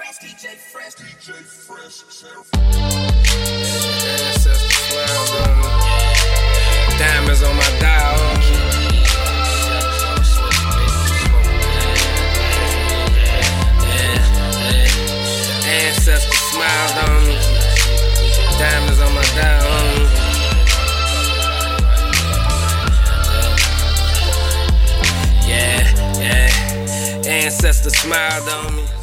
DJ Fresh. Ancestor smiles on me. Diamonds on my dial. Ancestor smiled on me. Diamonds on my dial. Yeah. Ancestor smiled on me.